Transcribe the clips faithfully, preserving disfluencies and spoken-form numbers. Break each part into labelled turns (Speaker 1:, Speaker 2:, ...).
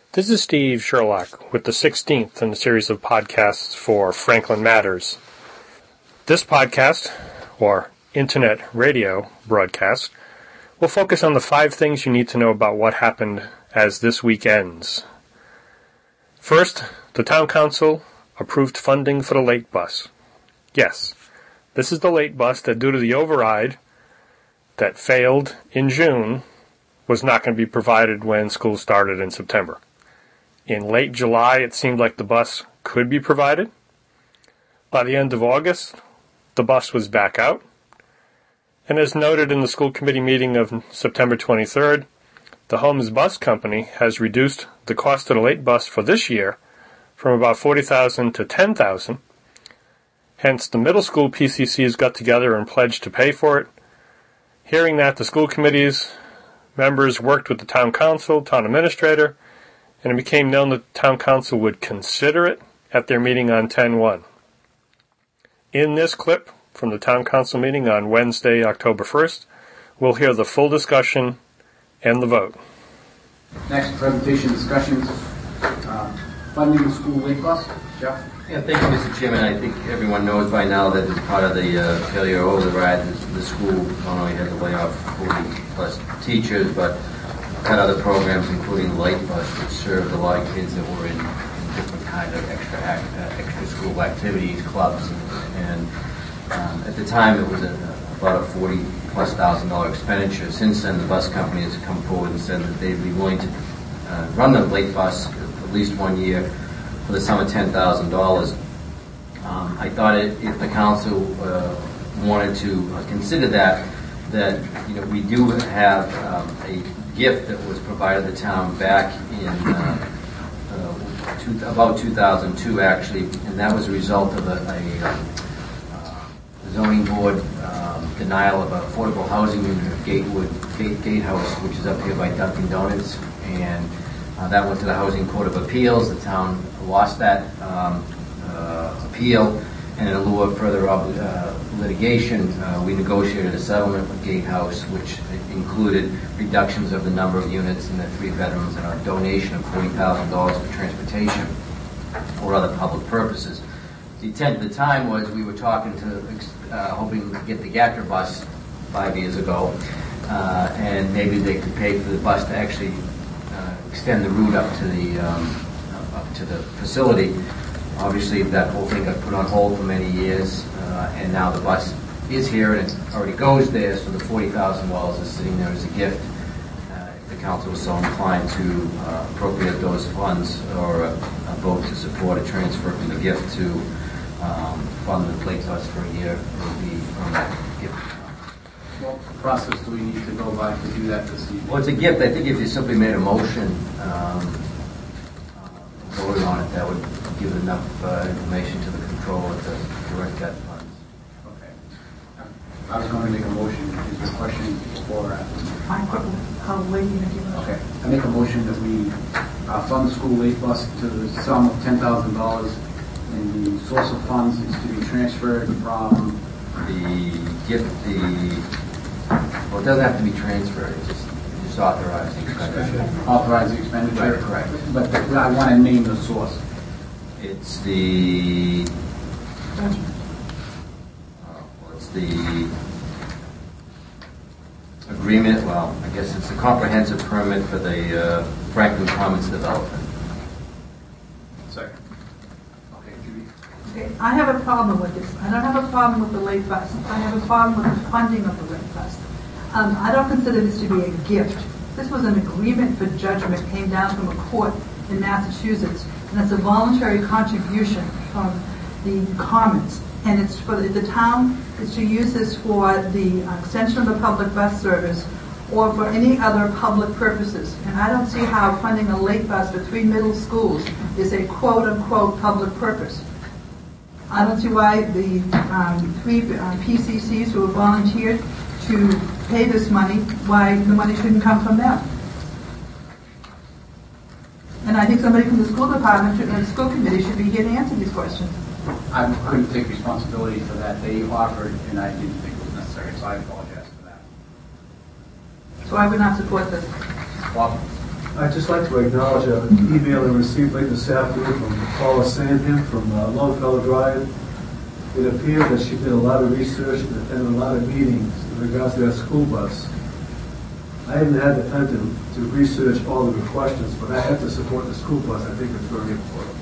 Speaker 1: This is Steve Sherlock with the sixteenth in a series of podcasts for Franklin Matters. This podcast, or internet radio broadcast, will focus on the five things you need to know about what happened as this week ends. First, the Town Council approved funding for the late bus. Yes, this is the late bus that, due to the override that failed in June, was not going to be provided when school started in September. In late July, it seemed like the bus could be provided. By the end of August, the bus was back out. And as noted in the school committee meeting of September twenty-third, the Holmes Bus Company has reduced the cost of the late bus for this year from about forty thousand dollars to ten thousand dollars. Hence, the middle school P C Cs got together and pledged to pay for it. Hearing that, the school committee's members worked with the town council, town administrator, and it became known that the town council would consider it at their meeting on ten one. In this clip from the town council meeting on Wednesday, October first, we'll hear the full discussion and the vote.
Speaker 2: Next presentation discussions. Uh, funding the school late bus. Jeff?
Speaker 3: Yeah, thank you, Mister Chairman. I think everyone knows by now that as part of the uh, failure override, the, the school not only had to lay off forty plus teachers, but had other programs, including Light Bus, which served a lot of kids that were in, in different kind of extra act, uh, extra school activities, clubs, and, and um, at the time it was a, about a forty plus thousand dollar expenditure. Since then, the bus company has come forward and said that they'd be willing to uh, run the late bus at least one year for the sum of ten thousand dollars. Um, I thought it, if the council uh, wanted to uh, consider that, that you know we do have um, a gift that was provided the town back in uh, uh, two, about two thousand two, actually, and that was a result of a, a uh, zoning board um, denial of affordable housing unit at Gatewood Gate Gatehouse, which is up here by Dunkin' Donuts, and uh, that went to the Housing Court of Appeals. The town lost that um, uh, appeal, and in lieu of further uh, litigation, uh, we negotiated a settlement with Gatehouse, which included reductions of the number of units in the three bedrooms and a donation of forty thousand dollars for transportation or other public purposes. The intent at the time was we were talking to, uh, hoping to get the Gatra bus five years ago, uh, and maybe they could pay for the bus to actually uh, extend the route up to the um, up to the facility. Obviously, that whole thing got put on hold for many years, uh, and now the bus is here and it already goes there, so the forty thousand dollars is sitting there as a gift. Uh, if the council was so inclined to uh, appropriate those funds or uh, vote to support a transfer from the gift to um, fund the late bus for a year, it would be from that gift.
Speaker 2: What process do we need to go by to do that this evening?
Speaker 3: Well, it's a gift. I think if you simply made a motion, um, uh, voted on it, that would give enough uh, information to the controller to direct that funds.
Speaker 2: Okay. I was going to make a motion. Is there a question before or after?
Speaker 4: How late are you going to do it?
Speaker 2: Okay. I make a motion that we uh, fund the school late bus to the sum of ten thousand dollars, and the source of funds is to be transferred from
Speaker 3: the gift, the, well, it doesn't have to be transferred. It's just, just authorize the expenditure.
Speaker 2: Authorize the expenditure?
Speaker 3: Right, correct.
Speaker 2: But the, I want to name the source.
Speaker 3: It's the, uh, well, it's the agreement, well, I guess it's the comprehensive permit for the uh, Franklin Commons development.
Speaker 2: Second. Okay, Judy.
Speaker 4: Okay, I have a problem with this. I don't have a problem with the late bus. I have a problem with the funding of the late bus. Um, I don't consider this to be a gift. This was an agreement for judgment, came down from a court in Massachusetts, and it's a voluntary contribution from the Commons. And it's for the, the town is to use this for the extension of the public bus service or for any other public purposes. And I don't see how funding a late bus for three middle schools is a quote-unquote public purpose. I don't see why the um, three uh, P C Cs who have volunteered to pay this money, why the money shouldn't come from them. And I think somebody from the school department should, and the school committee should be here to answer these questions.
Speaker 2: I couldn't take responsibility for that. They offered, and I didn't think it was necessary, so I apologize for that.
Speaker 4: So I would not support this.
Speaker 2: Well,
Speaker 5: I'd just like to acknowledge an email I received late this afternoon from Paula Sandham from uh, Longfellow Drive. It appeared that she did a lot of research and attended a lot of meetings in regards to that school bus. I haven't had the time to, to research all of the questions, but I have to support the school bus. I think it's very important.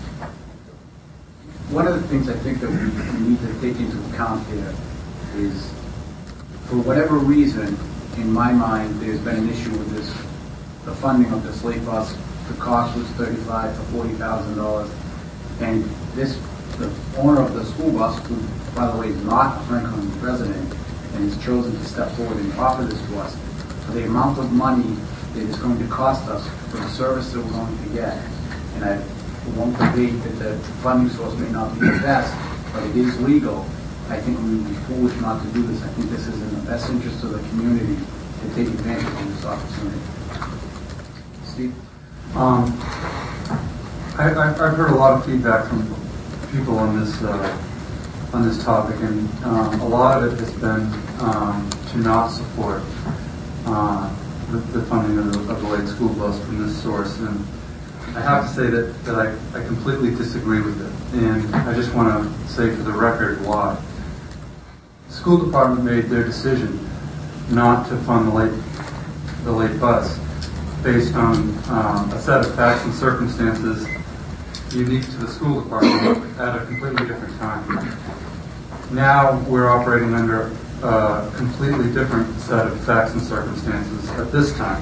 Speaker 2: One of the things I think that we, we need to take into account here is, for whatever reason, in my mind, there's been an issue with this, the funding of this late bus. The cost was thirty-five to forty thousand dollars, and this, the owner of the school bus, who, by the way, is not a Franklin resident, and has chosen to step forward and offer this to us, for the amount of money that it's going to cost us for the service that we're going to get. And I won't debate that the funding source may not be the best, but it is legal. I think we would be foolish not to do this. I think this is in the best interest of the community to take advantage of this opportunity. Steve?
Speaker 6: Um, I, I've heard a lot of feedback from people on this uh, on this topic, and um, a lot of it has been um, to not support uh, the, the funding of the, of the late school bus from this source. And I have to say that, that I, I completely disagree with it, and I just want to say for the record why. The school department made their decision not to fund the late the late bus based on um, a set of facts and circumstances unique to the school department at a completely different time. Now we're operating under a completely different set of facts and circumstances at this time.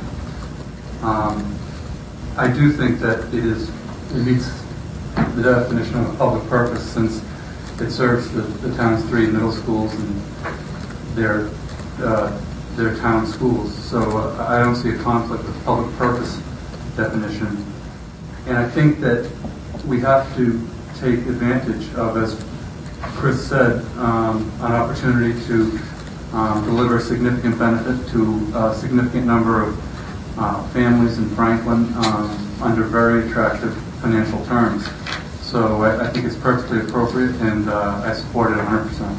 Speaker 6: Um, I do think that it is it meets the definition of a public purpose, since it serves the, the town's three middle schools and their uh, their town schools. So uh, I don't see a conflict with the public purpose definition. And I think that we have to take advantage of, as Chris said, um, an opportunity to um, deliver significant benefit to a significant number of uh, families in Franklin um, under very attractive financial terms. So I, I think it's perfectly appropriate, and uh, I support it one hundred percent.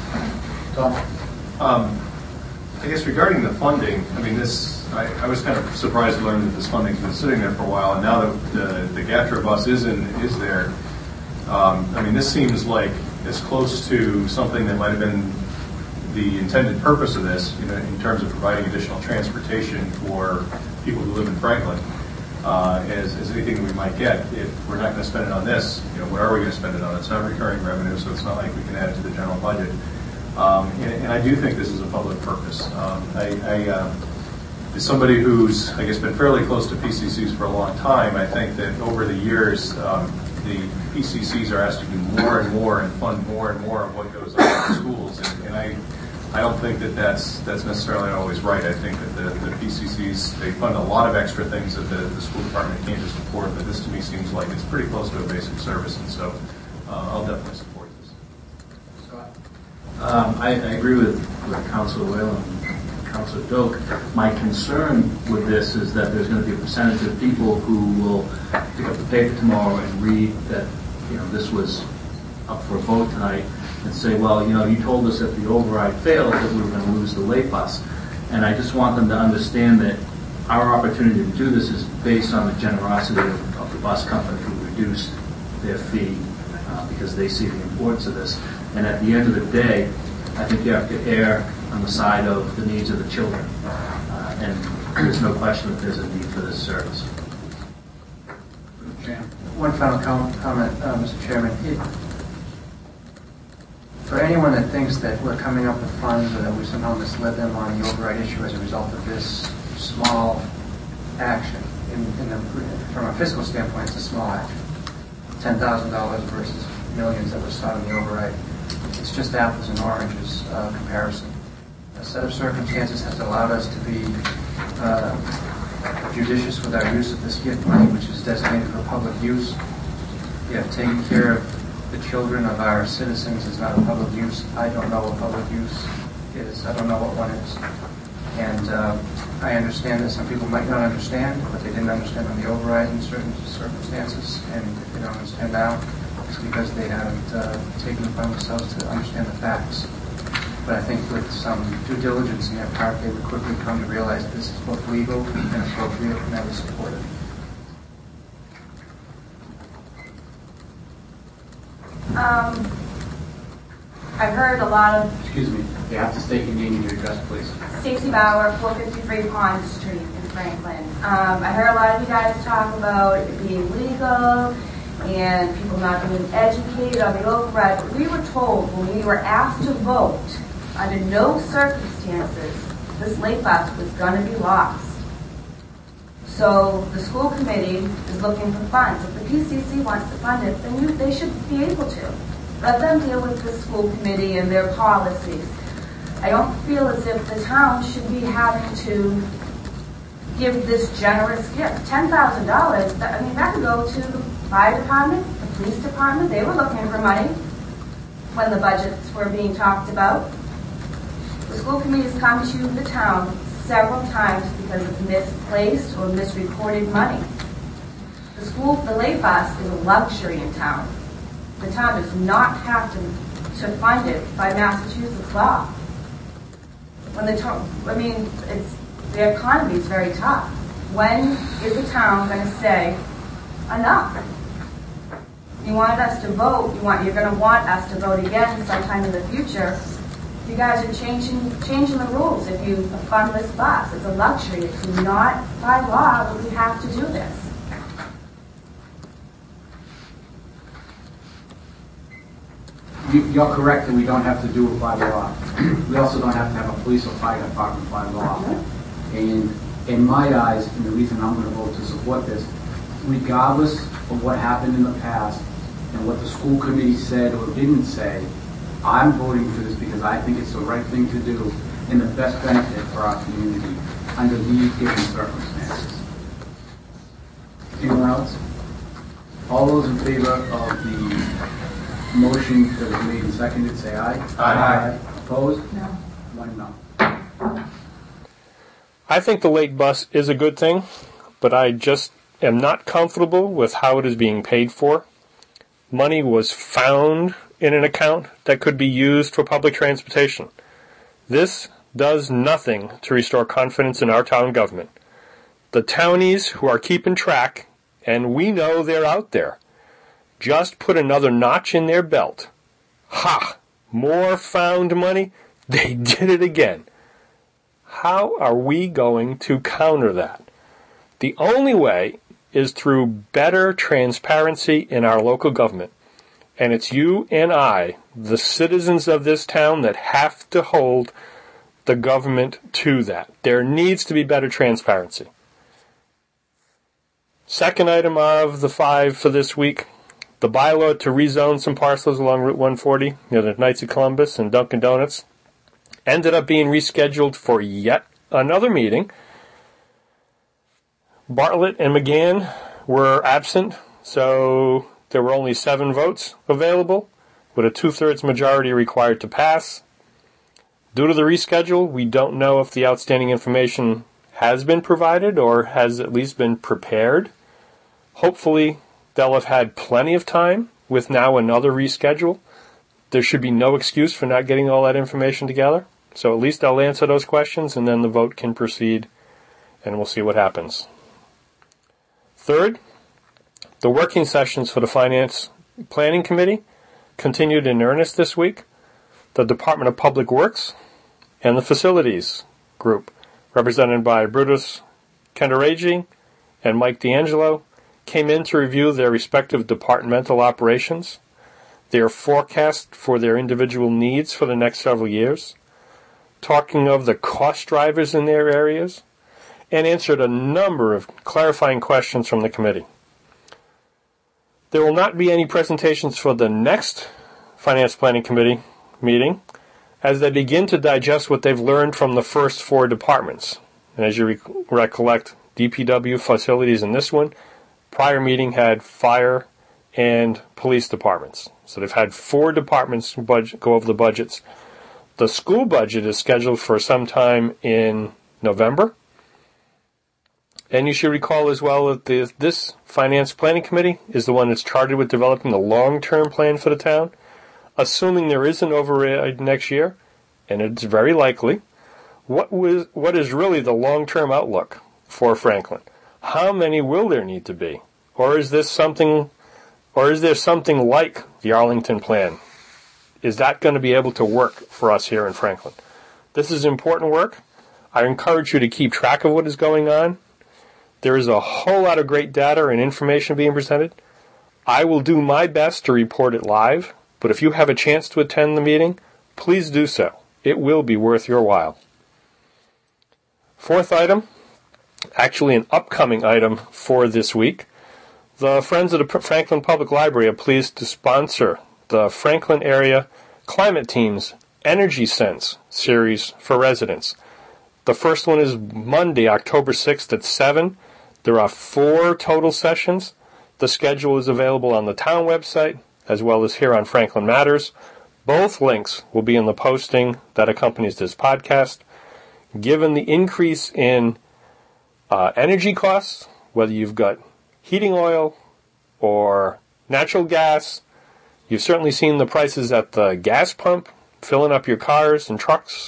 Speaker 2: Tom?
Speaker 7: Um, I guess regarding the funding, I mean, this, I, I was kind of surprised to learn that this funding's been sitting there for a while, and now that the, the GATRA bus is in, is there, um, I mean, this seems like as close to something that might have been the intended purpose of this, you know, in terms of providing additional transportation for people who live in Franklin, uh, as, as anything that we might get. If we're not going to spend it on this, you know, what are we going to spend it on? It's not recurring revenue, so it's not like we can add it to the general budget. Um, and, and I do think this is a public purpose. Um, I, I uh, as somebody who's, I guess, been fairly close to P C Cs for a long time, I think that over the years, um, the P C Cs are asked to do more and more and fund more and more of what goes on in the schools. And, and I, I don't think that that's, that's necessarily always right. I think that the, the P C Cs, they fund a lot of extra things that the, the school department can't just afford, but this to me seems like it's pretty close to a basic service, and so uh, I'll definitely support this.
Speaker 2: Scott?
Speaker 8: Um, I, I agree with, with Councilor Whalen and Councilor Doak. My concern with this is that there's going to be a percentage of people who will pick up the paper tomorrow and read that, you know, this was up for a vote tonight, and say, well, you know, you told us that the override failed, that we were going to lose the late bus. And I just want them to understand that our opportunity to do this is based on the generosity of, of the bus company, who reduced their fee uh, because they see the importance of this. And at the end of the day, I think you have to err on the side of the needs of the children. Uh, and there's no question that there's a need for this service.
Speaker 9: One final com- comment, uh, Mister Chairman. It, for anyone that thinks that we're coming up with funds or that we somehow misled them on the override issue as a result of this small action, in, in the, from a fiscal standpoint, it's a small action. ten thousand dollars versus millions that was sought in the override. It's just apples and oranges uh, comparison. A set of circumstances has allowed us to be uh, judicious with our use of this gift money, which is designated for public use. We have taken care of the children of our citizens is not a public use. I don't know what public use is. I don't know what one is. And uh, I understand that some people might not understand, but they didn't understand on the override in certain circumstances. And if they don't understand now, it's because they haven't uh, taken it upon themselves to understand the facts. But I think with some due diligence in their part, they would quickly come to realize this is both legal and appropriate, and I would support it.
Speaker 10: Um, I've heard a lot of...
Speaker 2: Excuse me, you have to state your name and your address, please.
Speaker 10: Stacy Bauer, four fifty-three Pond Street in Franklin. Um, I heard a lot of you guys talk about it being legal and people not being educated on the override, but we were told when we were asked to vote, under no circumstances, this late bus was going to be lost. So the school committee is looking for funds. If the P C C wants to fund it, then you, they should be able to. Let them deal with the school committee and their policies. I don't feel as if the town should be having to give this generous gift. ten thousand dollars, I mean, that could go to the fire department, the police department. They were looking for money when the budgets were being talked about. The school committee has come to the town several times because of misplaced or misreported money. The school, the late bus is a luxury in town. The town does not have to, to fund it by Massachusetts law. When the to- I mean, it's, the economy is very tough. When is the town going to say enough? You wanted us to vote. You want. You're going to want us to vote again sometime in the future. You guys are changing changing the rules. If you fund this bus, it's a luxury. It's not by law that we have to do this.
Speaker 2: You- You're correct that we don't have to do it by law. We also don't have to have a police or fire department by law. And in my eyes, and the reason I'm going to vote to support this, regardless of what happened in the past and what the school committee said or didn't say, I'm voting for this because I think it's the right thing to do and the best benefit for our community under these given circumstances. Anyone else? All those in favor of the motion that was made and seconded, say aye.
Speaker 7: Aye.
Speaker 2: Opposed?
Speaker 4: No.
Speaker 2: One no.
Speaker 1: I think the late bus is a good thing, but I just am not comfortable with how it is being paid for. Money was found in an account that could be used for public transportation. This does nothing to restore confidence in our town government. The townies who are keeping track, and we know they're out there, just put another notch in their belt. Ha! More found money? They did it again. How are we going to counter that? The only way is through better transparency in our local government. And it's you and I, the citizens of this town, that have to hold the government to that. There needs to be better transparency. Second item of the five for this week, the bylaw to rezone some parcels along Route one forty, near the Knights of Columbus and Dunkin' Donuts, ended up being rescheduled for yet another meeting. Bartlett and McGann were absent, so there were only seven votes available, with a two-thirds majority required to pass. Due to the reschedule, we don't know if the outstanding information has been provided or has at least been prepared. Hopefully, they'll have had plenty of time with now another reschedule. There should be no excuse for not getting all that information together. So at least they'll answer those questions, and then the vote can proceed, and we'll see what happens. Third, the working sessions for the Finance Planning Committee continued in earnest this week. The Department of Public Works and the Facilities Group, represented by Brutus Kenderegi and Mike D'Angelo, came in to review their respective departmental operations, their forecast for their individual needs for the next several years, talking of the cost drivers in their areas, and answered a number of clarifying questions from the committee. There will not be any presentations for the next Finance Planning Committee meeting, as they begin to digest what they've learned from the first four departments. And as you rec- recollect, D P W facilities in this one, prior meeting had fire and police departments. So they've had four departments budget, go over the budgets. The school budget is scheduled for sometime in November. And you should recall as well that the, this Finance Planning Committee is the one that's chartered with developing the long-term plan for the town. Assuming there is an override next year, and it's very likely, what was what is really the long-term outlook for Franklin? How many will there need to be? Or is this something Or is there something like the Arlington Plan? Is that going to be able to work for us here in Franklin? This is important work. I encourage you to keep track of what is going on. There is a whole lot of great data and information being presented. I will do my best to report it live, but if you have a chance to attend the meeting, please do so. It will be worth your while. Fourth item, actually an upcoming item for this week. The Friends of the Franklin Public Library are pleased to sponsor the Franklin Area Climate Team's Energy Sense series for residents. The first one is Monday, October sixth at seven. There are four total sessions. The schedule is available on the town website as well as here on Franklin Matters. Both links will be in the posting that accompanies this podcast. Given the increase in uh, energy costs, whether you've got heating oil or natural gas, you've certainly seen the prices at the gas pump, filling up your cars and trucks.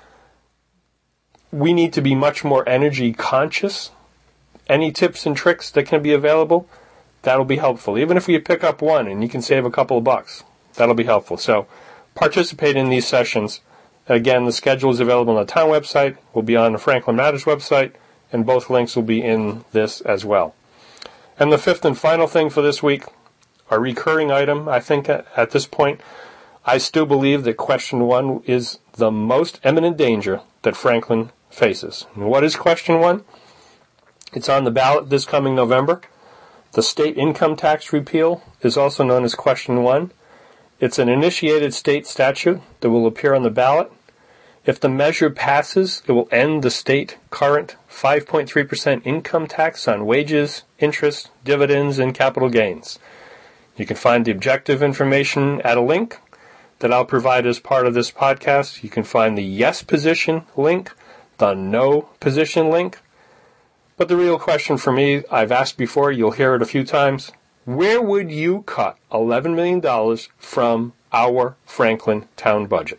Speaker 1: We need to be much more energy conscious. Any tips and tricks that can be available, that'll be helpful. Even if we pick up one and you can save a couple of bucks, that'll be helpful. So participate in these sessions. Again, the schedule is available on the town website, will be on the Franklin Matters website, and both links will be in this as well. And the fifth and final thing for this week, a recurring item, I think at this point, I still believe that question one is the most imminent danger that Franklin faces. And what is question one? It's on the ballot this coming November. The state income tax repeal is also known as question one. It's an initiated state statute that will appear on the ballot. If the measure passes, it will end the state current five point three percent income tax on wages, interest, dividends, and capital gains. You can find the objective information at a link that I'll provide as part of this podcast. You can find the yes position link, the no position link. But the real question for me, I've asked before, you'll hear it a few times, where would you cut eleven million dollars from our Franklin town budget?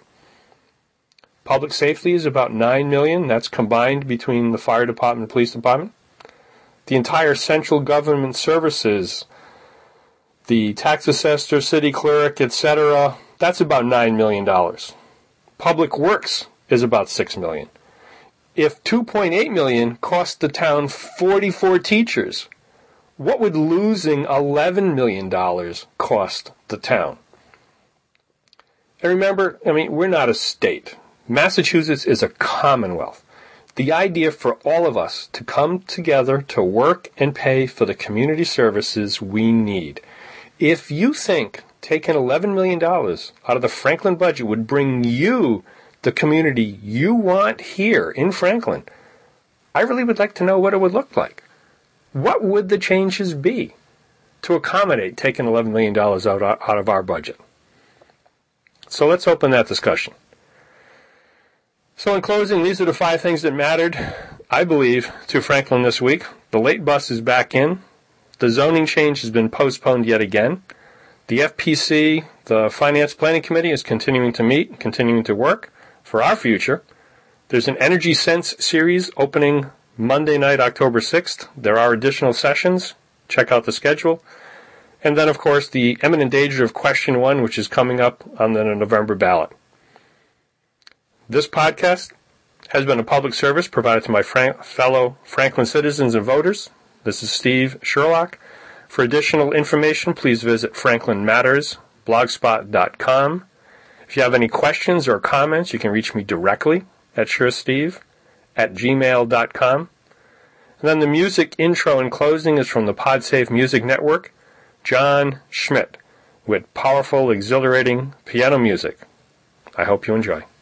Speaker 1: Public safety is about nine million dollars. That's combined between the fire department and police department. The entire central government services, the tax assessor, city clerk, et cetera, that's about nine million dollars. Public works is about six million dollars. If two point eight million dollars cost the town forty-four teachers, what would losing eleven million dollars cost the town? And remember, I mean, we're not a state. Massachusetts is a commonwealth. The idea for all of us to come together to work and pay for the community services we need. If you think taking eleven million dollars out of the Franklin budget would bring you the community you want here in Franklin, I really would like to know what it would look like. What would the changes be to accommodate taking eleven million dollars out, out of our budget? So let's open that discussion. So in closing, these are the five things that mattered, I believe, to Franklin this week. The late bus is back in. The zoning change has been postponed yet again. The F P C, the Finance Planning Committee, is continuing to meet, continuing to work for our future. There's an Energy Sense series opening Monday night, October sixth. There are additional sessions. Check out the schedule. And then, of course, the imminent danger of question one, which is coming up on the November ballot. This podcast has been a public service provided to my Frank- fellow Franklin citizens and voters. This is Steve Sherlock. For additional information, please visit franklin matters blogspot dot com. If you have any questions or comments, you can reach me directly at suresteve at gmail dot com. And then the music intro and closing is from the PodSafe Music Network, John Schmidt, with powerful, exhilarating piano music. I hope you enjoy.